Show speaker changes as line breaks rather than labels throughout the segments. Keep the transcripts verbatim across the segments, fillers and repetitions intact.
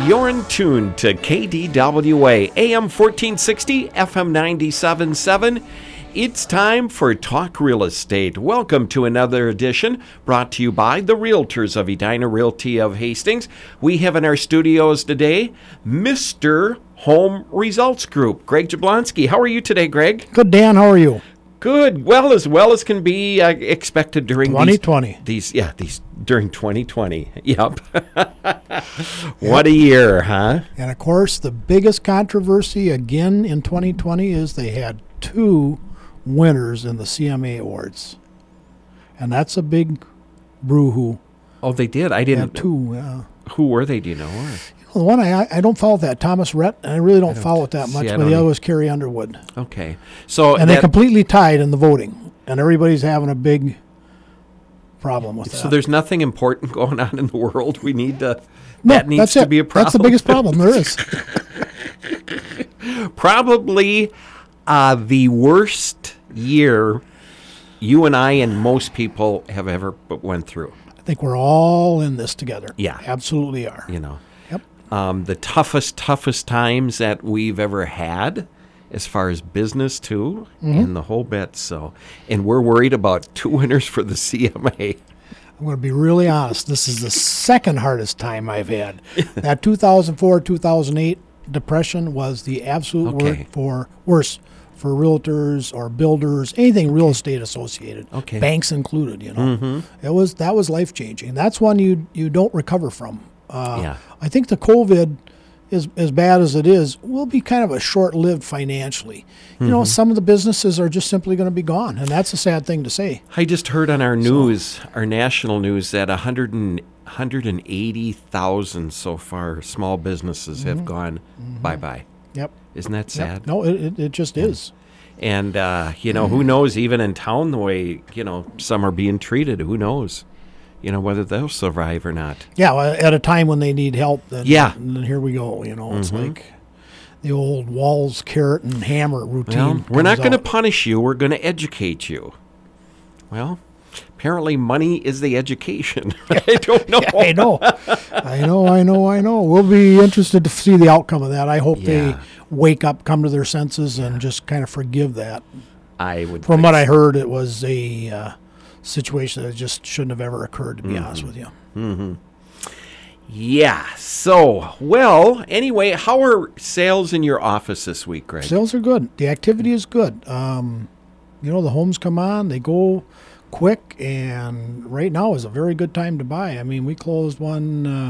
You're in tune to K D W A, A M fourteen sixty, F M ninety-seven point seven. It's time for Talk Real Estate. Welcome to another edition brought to you by the Realtors of Edina Realty of Hastings. We have in our studios today Mister Home Results Group, Greg Jablonski. How are you today, Greg?
Good, Dan. How are you?
Good. Well, as well as can be uh, expected during
twenty twenty.
These, these, yeah, these during twenty twenty. Yep. What a year, huh?
And of course, the biggest controversy again in twenty twenty is they had two winners in the C M A awards, and that's a big brouhaha.
Oh, they did. I didn't.
Yeah, two. Yeah.
Who were they? Do you know? Or?
You know, the one I I don't follow that Thomas Rhett, and I really don't,
I don't
follow it that
see,
much.
I
But
don't
the other
know.
was Carrie Underwood,
Okay. So
and
that,
they completely tied in the voting, and everybody's having a big problem with that.
So there's nothing important going on in the world. We need to.
no,
that needs
that's
to
it.
be a problem.
That's the biggest problem there is.
Probably uh, the worst year you and I and most people have ever went through.
I think we're all in this together.
Yeah.
Absolutely are.
You know,
Yep.
um, the toughest, toughest times that we've ever had, as far as business too,
Mm-hmm.
and the whole bit. So, and we're worried about two winners for the C M A.
I'm going to be really honest. This is the second hardest time I've had. That two thousand four, two thousand eight depression was the absolute
Okay.
word for worse for realtors or builders, anything real estate associated,
Okay.
banks included. You know, it was that was life changing. That's one you you don't recover from. Uh,
Yeah.
I think the COVID, is as bad as it is, will be kind of a short-lived financially. You know, some of the businesses are just simply going to be gone, and that's a sad thing to say.
I just heard on our news, our national news, that one hundred and, one hundred eighty thousand so far small businesses have gone bye-bye.
Yep.
Isn't that
Yep.
sad?
No, it, it, it just is.
And, uh, you know, who knows, even in town, the way, you know, some are being treated, who knows, you know, whether they'll survive or not.
Yeah, well, at a time when they need help, then,
Yeah.
and then here we go. You know, it's like the old walls, carrot, and hammer routine.
Well, we're not
comes
going to
out.
punish you. We're going to educate you. Well, apparently money is the education. I don't know.
I know, I know, I know, I know. We'll be interested to see the outcome of that. I hope they
Yeah.
wake up, come to their senses, and just kind of forgive that.
I would.
From
think
what I
so.
heard, it was a uh, situation that just shouldn't have ever occurred, to be honest with you.
Yeah. So, well, anyway, how are sales in your office this week, Greg?
Sales are good. The activity is good. Um, you know, the homes come on, they go quick, and right now is a very good time to buy. I mean, we closed one uh,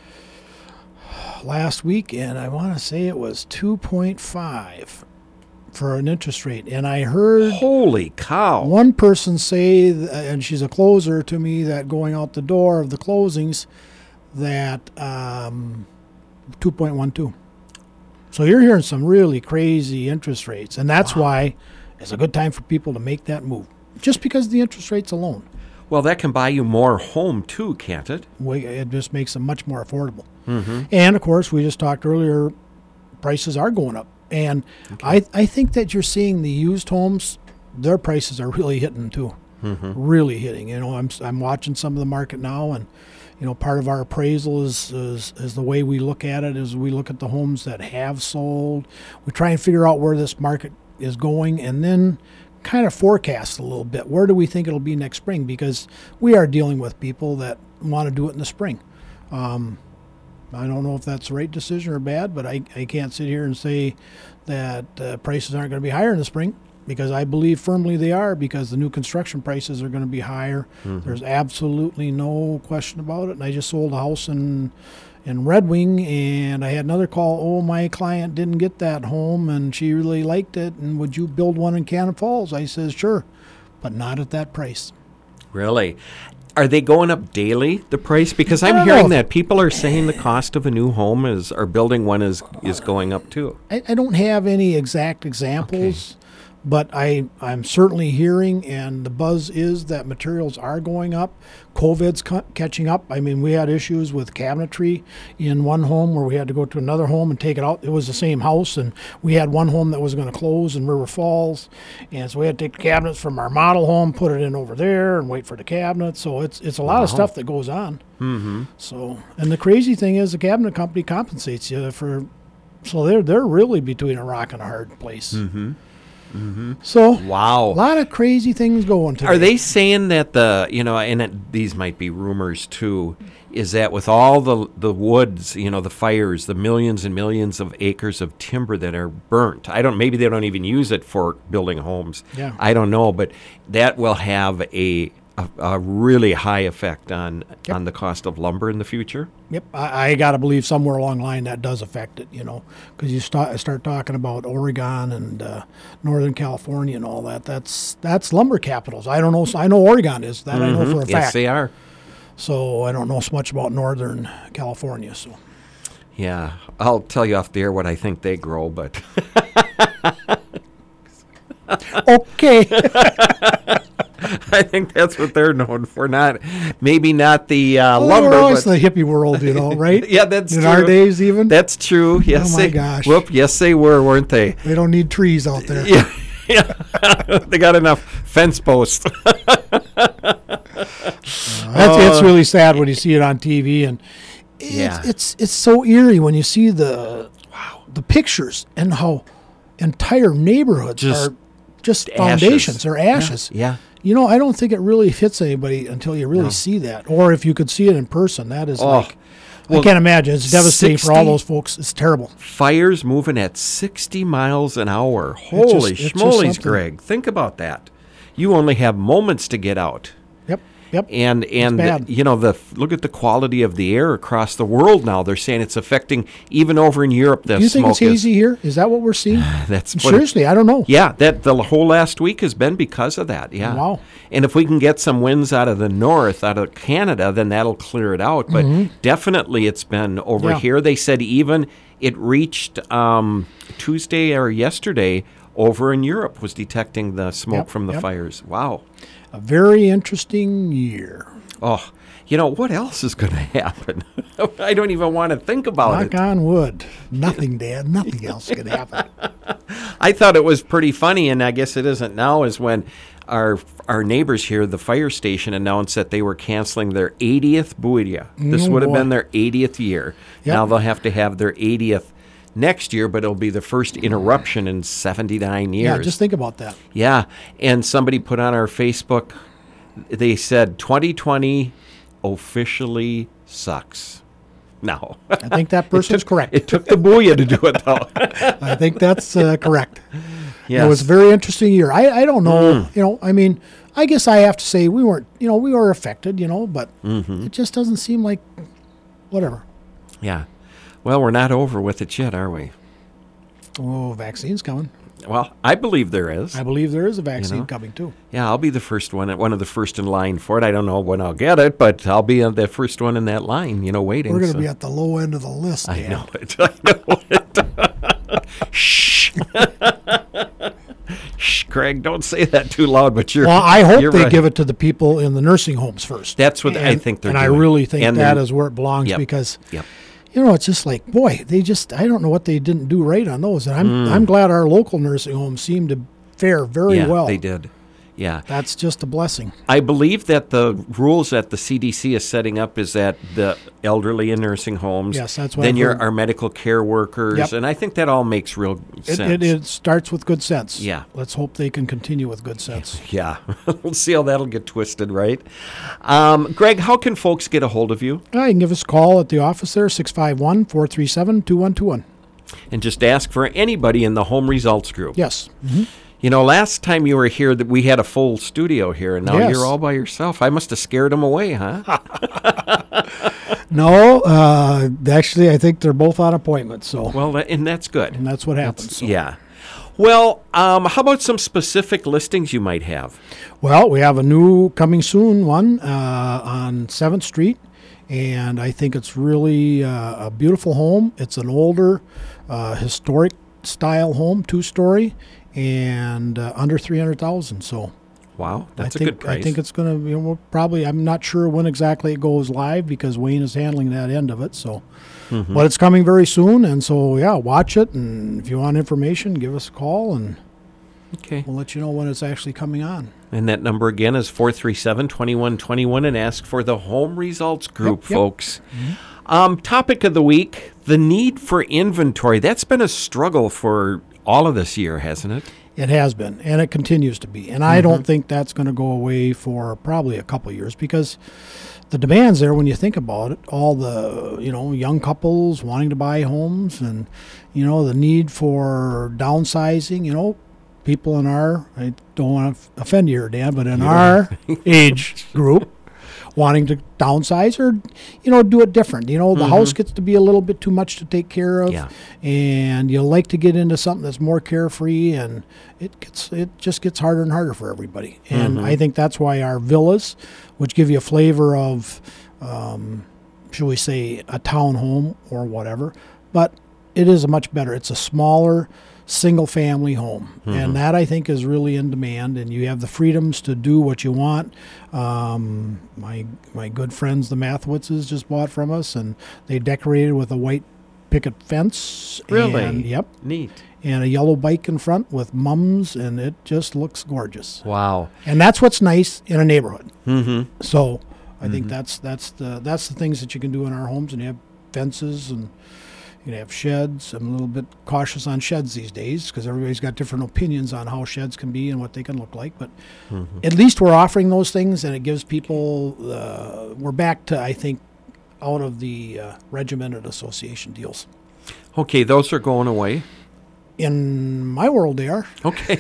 last week, and I want to say it was two point five for an interest rate. And I heard
Holy cow.
one person say, th- and she's a closer to me, that going out the door of the closings, that um, two point one two. So you're hearing some really crazy interest rates, and that's why it's a good time for people to make that move, just because of the interest rates alone.
Well, that can buy you more home too, can't it?
We- It just makes them much more affordable. And of course, we just talked earlier, prices are going up, and I I think that you're seeing the used homes, their prices are really hitting too, really hitting. You know, I'm I'm watching some of the market now, and you know, part of our appraisal is, is is the way we look at it is we look at the homes that have sold. We try and figure out where this market is going, and then kind of forecast a little bit. Where do we think it'll be next spring? Because we are dealing with people that want to do it in the spring. Um, I don't know if that's the right decision or bad, but I, I can't sit here and say that uh, prices aren't going to be higher in the spring, because I believe firmly they are, because the new construction prices are going to be higher. There's absolutely no question about it. And I just sold a house in in Red Wing, and I had another call. Oh, my client didn't get that home, and she really liked it, and would you build one in Cannon Falls? I says, sure, but not at that price.
Really? Are they going up daily, the price? Because
I
I'm
don't
hearing
know.
that people are saying the cost of a new home is, or building one is, is going up too.
I, I don't have any exact examples, but I, I'm certainly hearing, and the buzz is that materials are going up. COVID's cu- catching up. I mean, we had issues with cabinetry in one home where we had to go to another home and take it out. It was the same house, and we had one home that was going to close in River Falls, and so we had to take the cabinets from our model home, put it in over there, and wait for the cabinet. So it's it's a lot
Wow.
of stuff that goes on.
Mm-hmm.
So, and the crazy thing is, the cabinet company compensates you for. So they're they're really between a rock and a hard place.
Mm-hmm. Mm-hmm.
So
Wow.
a lot of crazy things going today.
Are they saying that the, you know, and it, these might be rumors too, is that with all the the woods, you know, the fires, the millions and millions of acres of timber that are burnt, I don't, maybe they don't even use it for building homes.
Yeah.
I don't know, but that will have a a, a really high effect on
Yep.
on the cost of lumber in the future.
Yep, I, I got to believe somewhere along the line that does affect it, you know, because you start start talking about Oregon and uh, Northern California and all that. That's that's lumber capitals. I don't know. I know Oregon is that. I know for a
Mm-hmm. Yes,
fact.
they are.
So I don't know so much about Northern California. So
Yeah, I'll tell you off the air what I think they grow, but
okay,
I think that's what they're known for. Not maybe not the uh,
well,
lumber,
we're always
but
the hippie world, you know, right?
yeah, that's
in
true.
our days even.
That's true. Yes,
Oh, my
they,
gosh.
Whoop, yes, they were, weren't they?
They don't need trees out there.
Yeah, yeah. They got enough fence posts.
That's, it's really sad when you see it on T V, and it's,
Yeah.
it's it's so eerie when you see the wow the pictures and how entire neighborhoods
Just
are just
ashes.
foundations or ashes.
Yeah.
You know, I don't think it really hits anybody until you really
No.
see that, or if you could see it in person. That is
Oh,
like
well,
I can't imagine. It's devastating for all
sixty
those folks. It's terrible.
Fires moving at sixty miles an hour. Holy
it's just
schmolies,
something.
Greg. Think about that. You only have moments to get out.
Yep, yep.
And and
bad.
you know, the look at the quality of the air across the world now. They're saying it's affecting even over in Europe. The
Do you think
smoke
it's hazy here? Is that what we're seeing?
is that's what it-
Seriously, I don't know.
yeah, that the whole last week has been because of that. Yeah.
Wow.
And if we can get some winds out of the north, out of Canada, then that'll clear it out. But definitely it's been over
Yeah.
here. They said even it reached um, Tuesday or yesterday over in Europe was detecting the smoke
Yep,
from the
yep.
fires. Wow.
A very interesting year.
Oh, you know, what else is going to happen? I don't even want to think about
Knock
it.
on wood. Nothing, Dad. Nothing else can happen.
I thought it was pretty funny, and I guess it isn't now, is when our our neighbors here, the fire station, announced that they were canceling their eightieth Buia. This
Oh,
would have
boy.
been their eightieth year.
Yep.
Now they'll have to have their eightieth next year, but it'll be the first interruption in seventy-nine years.
Yeah, just think about that.
Yeah, and somebody put on our Facebook, they said twenty twenty officially sucks. No.
I think that person's correct.
It took the Booyah to do it, though.
I think that's uh, correct.
Yes.
It was a very interesting year. I, I don't know. You know, I mean, I guess I have to say we weren't, you know, we were affected, you know, but it just doesn't seem like whatever.
Yeah. Well, we're not over with it yet, are we?
Oh, vaccine's coming.
Well, I believe there is.
I believe there is a vaccine
know?
coming too.
Yeah, I'll be the first one, one of the first in line for it. I don't know when I'll get it, but I'll be uh, the first one in that line, you know, waiting.
We're going to
so-
be at the low end of the list,
I
Dan.
know it. I know it. Shh. Shh, Craig, don't say that too loud, but you're
Well, I hope
you're
they
right.
give it to the people in the nursing homes first.
That's what I
And-
think they're
And
doing.
I really think
And
that
the-
is where it belongs
Yep.
because,
Yep.
you know, it's just like, boy, they just, I don't know what they didn't do right on those. And I'm,
Mm.
I'm glad our local nursing homes seem to fare very
Yeah,
well.
they did. Yeah.
That's just a blessing.
I believe that the rules that the C D C is setting up is that the elderly in nursing homes,
Yes, that's what
then
I've
your
heard.
our medical care workers,
Yep.
and I think that all makes real
It,
sense.
it, it starts with good sense.
Yeah.
Let's hope they can continue with good sense.
Yeah, we'll see how that'll get twisted, right? Um, Greg, how can folks get a hold of you?
Uh, you can give us a call at the office there, six five one, four three seven, two one two one.
And just ask for anybody in the home results group.
Yes.
You know, last time you were here, that we had a full studio here, and now
Yes.
you're all by yourself. I must have scared them away, huh?
No, uh, actually, I think they're both on appointment, so
Well, that, and that's good.
and that's what happens. So.
Yeah. Well, um, how about some specific listings you might have?
Well, we have a new coming soon one uh, on seventh Street, and I think it's really uh, a beautiful home. It's an older, uh, historic style home, two story, and uh, under three hundred thousand. So
Wow, that's
I think,
a good price.
I think it's going to, you know, we'll probably, I'm not sure when exactly it goes live because Wayne is handling that end of it. So,
Mhm.
but it's coming very soon. And so, yeah, watch it. And if you want information, give us a call and
Okay.
we'll let you know when it's actually coming on.
And that number again is four three seven, two one two one and ask for the Home Results Group,
Yep, yep.
folks. Um, topic of the week, the need for inventory. That's been a struggle for all of this year, hasn't it?
It has been, and it continues to be. And I
Mm-hmm.
don't think that's going to go away for probably a couple of years because the demand's there when you think about it. All the, you know, young couples wanting to buy homes and, you know, the need for downsizing, you know, people in our, I don't want to offend you here, Dan, but in our age group, wanting to downsize or, you know, do it different. You know, the house gets to be a little bit too much to take care of.
Yeah.
And you like to get into something that's more carefree, and it gets it just gets harder and harder for everybody. And I think that's why our villas, which give you a flavor of, um, shall we say, a townhome or whatever, but it is a much better. It's a smaller single family home, and that I think is really in demand, and you have the freedoms to do what you want. Um, my my good friends the Mathwitzes just bought from us, and they decorated with a white picket fence.
Really?
And, yep.
Neat.
And a yellow bike in front with mums, and it just looks gorgeous.
Wow.
And that's what's nice in a neighborhood.
Mm-hmm.
So I think that's that's the that's the things that you can do in our homes, and you have fences and you can have sheds. I'm a little bit cautious on sheds these days because everybody's got different opinions on how sheds can be and what they can look like. But at least we're offering those things, and it gives people. Uh, we're back to I think out of the uh, regimented association deals.
Okay, those are going away.
In my world, they are.
Okay.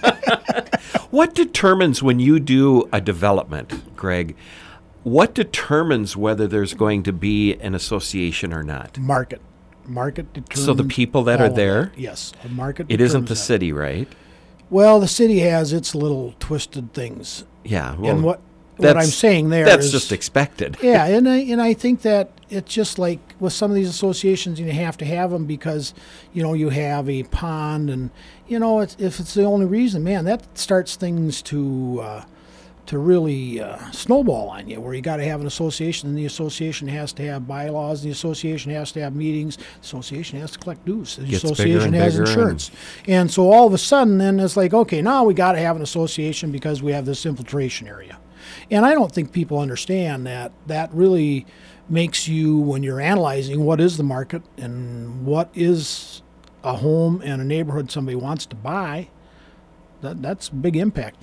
What determines when you do a development, Greg? What determines whether there's going to be an association or not?
Market. Market determines.
So the people that are
all of
there?
that. Yes, the market.
It isn't
determines
the
that.
city, right?
Well, the city has its little twisted things,
Yeah. Well,
and what what
that's-
I'm saying there
That's
is-
just expected.
yeah, and I and I think that it's just like with some of these associations, you have to have them because you know you have a pond, and you know it's, if it's the only reason, man, that starts things to uh, to really uh, snowball on you. Where you got to have an association, and the association has to have bylaws, the association has to have meetings, the association has to collect dues, the
Gets bigger
association
and
has
bigger and-
insurance, and so all of a sudden, then it's like, okay, now we got to have an association because we have this infiltration area. And I don't think people understand that that really makes you, when you're analyzing what is the market and what is a home and a neighborhood somebody wants to buy, that that's a big impact.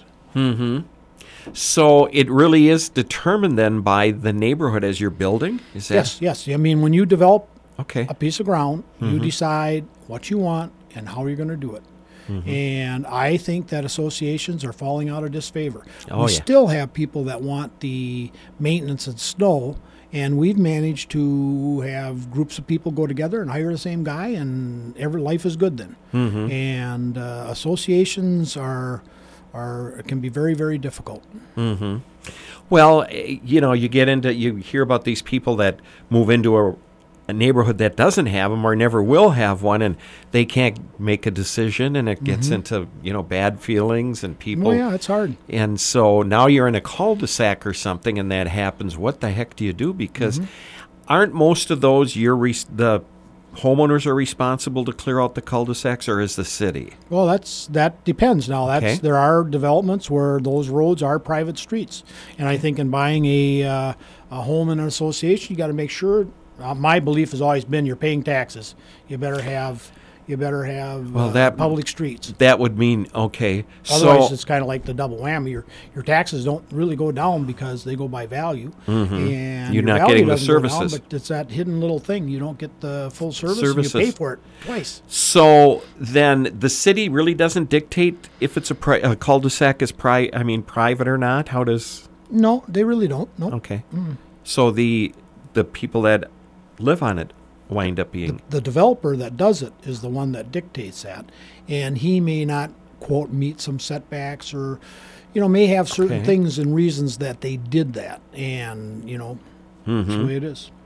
So it really is determined then by the neighborhood as you're building? Is that
Yes, yes. I mean, when you develop
okay?
a piece of ground, you decide what you want and how you're going to do it. And I think that associations are falling out of disfavor.
Oh,
we
yeah.
still have people that want the maintenance and snow, and we've managed to have groups of people go together and hire the same guy, and every life is good then. And uh, associations are are can be very, very difficult.
Well, eh, you know, you get into you hear about these people that move into a, a neighborhood that doesn't have them or never will have one, and they can't make a decision, and it gets into you know bad feelings and people.
Oh yeah, it's hard.
And so now you're in a cul-de-sac or something, and that happens. What the heck do you do? Because aren't most of those your res- the homeowners are responsible to clear out the cul-de-sacs, or is the city?
Well, that's that depends. Now, that's
Okay.
there are developments where those roads are private streets, and I think in buying a uh, a home in an association, you got to make sure. Uh, my belief has always been you're paying taxes. You better have you better have
Well,
uh,
that-
public streets.
That would mean okay.
Otherwise,
so
it's kind of like the double whammy. Your your taxes don't really go down because they go by value, and
Mm-hmm. You're
your
not
value
getting the
doesn't go down,
services.
but it's that hidden little thing. You don't get the full service. And you
Services.
pay for it twice.
So then the city really doesn't dictate if it's a, pri- a cul-de-sac is pri- I mean private or not. How does
No, they really don't. No.
okay? So the the people that live on it wind up being
The developer that does it is the one that dictates that, and he may not quote meet some setbacks or, you know, may have certain
Okay.
things and reasons that they did that, and you know, that's
Mm-hmm.
the way it is.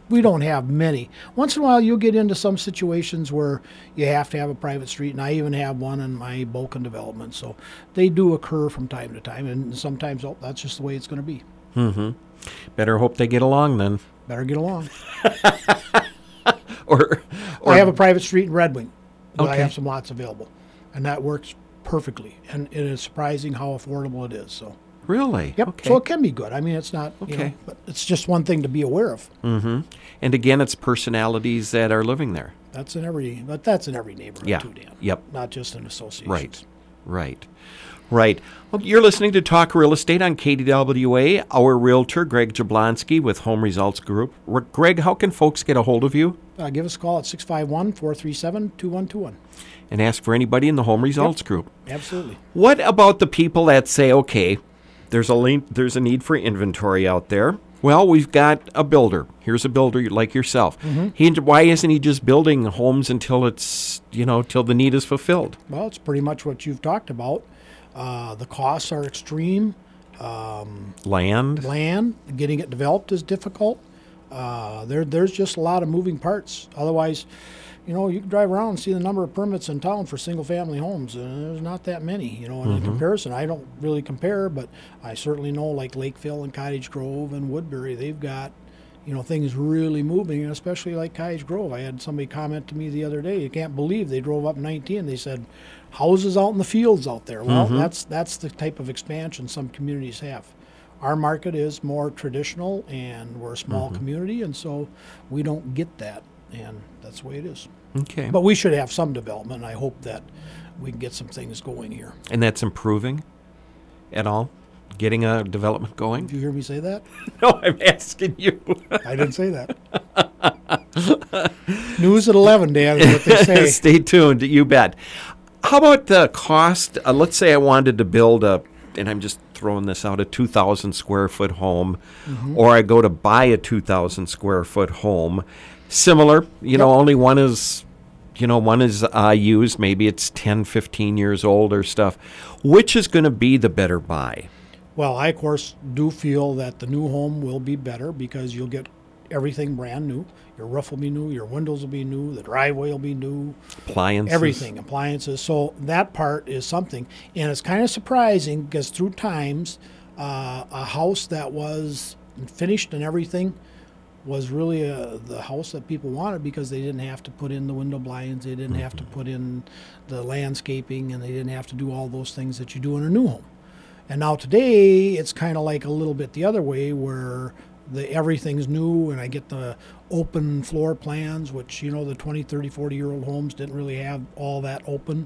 we don't have many. Once in a while, you'll get into some situations where you have to have a private street, and I even have one in my Bulkin development. So they do occur from time to time, and sometimes oh, that's just the way it's going to be.
Mm-hmm. Better hope they get along then.
Better get along.
or, or
I have a private street in Red Wing.
Okay.
I have some lots available, and that works perfectly. And it is surprising how affordable it is. So.
Really?
Yep.
Okay.
So it can be good. I mean, it's not. You
Okay.
know, but it's just one thing to be aware of.
Mm-hmm. And again, it's personalities that are living there.
That's in every. But that's in every neighborhood
Yeah.
too, Dan.
Yep.
Not just in associations.
Right. Right. Right. Well, you're listening to Talk Real Estate on K D W A. Our realtor, Greg Jablonski with Home Results Group. R- Greg, how can folks get a hold of you?
Uh, give us a call at six five one, four three seven, two one two one.
And ask for anybody in the Home Results Group.
Absolutely.
What about the people that say, okay, there's a le- there's a need for inventory out there? Well, we've got a builder. Here's a builder like yourself.
Mm-hmm.
He, why isn't he just building homes until it's, you know, till the need is fulfilled?
Well, it's pretty much what you've talked about. Uh, the costs are extreme.
Land?
Land, getting it developed is difficult. Uh, there, there's just a lot of moving parts. Otherwise, you know, you can drive around and see the number of permits in town for single-family homes, and there's not that many. You know, and in comparison, I don't really compare, but I certainly know like Lakeville and Cottage Grove and Woodbury, they've got, you know, things really moving, and especially like Cottage Grove. I had somebody comment to me the other day, you can't believe they drove up nineteen. They said, houses out in the fields out there. Well, that's that's the type of expansion some communities have. Our market is more traditional, and we're a small community, and so we don't get that, and that's the way it is.
Okay.
But we should have some development, and I hope that we can get some things going here.
And that's improving at all? Getting a development going?
Did you hear me say that?
No, I'm asking you.
I didn't say that. News at eleven, Dan, is what they say.
Stay tuned. You bet. How about the cost? Uh, let's say I wanted to build a, and I'm just throwing this out, a two thousand square foot home, or I go to buy a two thousand square foot home. Similar, you know, only one is, you know, one is uh, used. Maybe it's ten, fifteen years old or stuff. Which is going to be the better buy?
Well, I, of course, do feel that the new home will be better because you'll get everything brand new. Your roof will be new, your windows will be new, the driveway will be new.
Appliances?
Everything, appliances. So that part is something. And it's kind of surprising because through times, uh, a house that was finished and everything was really uh, the house that people wanted because they didn't have to put in the window blinds, they didn't have to put in the landscaping, and they didn't have to do all those things that you do in a new home. And now today, it's kind of like a little bit the other way where the everything's new, and I get the open floor plans, which, you know, the twenty, thirty, forty-year-old homes didn't really have all that open.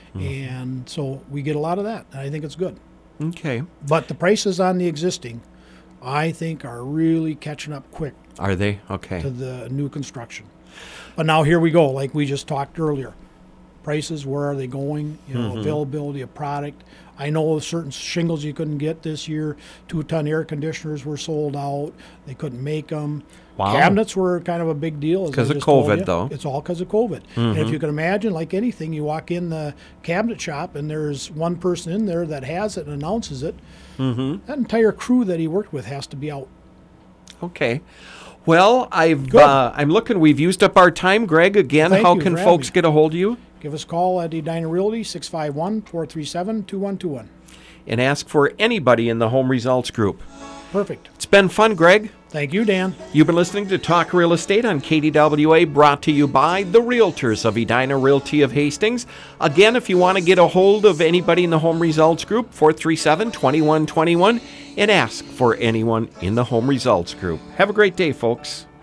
And so we get a lot of that, and I think it's good.
Okay.
But the prices on the existing, I think, are really catching up quick
Are they? Okay.
to the new construction. But now here we go, like we just talked earlier. Prices, where are they going? You know, availability of product. I know certain shingles you couldn't get this year. Two-ton air conditioners were sold out. They couldn't make them.
Wow.
Cabinets were kind of a big deal. as I
'Cause of
just told
COVID,
you.
though.
It's all because of COVID. And if you can imagine, like anything, you walk in the cabinet shop and there's one person in there that has it and announces it. Mm-hmm. That entire crew that he worked with has to be out.
Okay. Well, I've
Good.
uh, I'm looking. We've used up our time, Greg. Again,
Thank
how
you
can
for having
folks
me.
get a hold of you
Give us a call at Edina Realty, six five one, four three seven, two one two one.
and ask for anybody in the Home Results Group?
Perfect.
It's been fun, Greg.
Thank you, Dan.
You've been listening to Talk Real Estate on K D W A, brought to you by the Realtors of Edina Realty of Hastings. Again, if you want to get a hold of anybody in the Home Results Group, four three seven, two one two one, and ask for anyone in the Home Results Group. Have a great day, folks.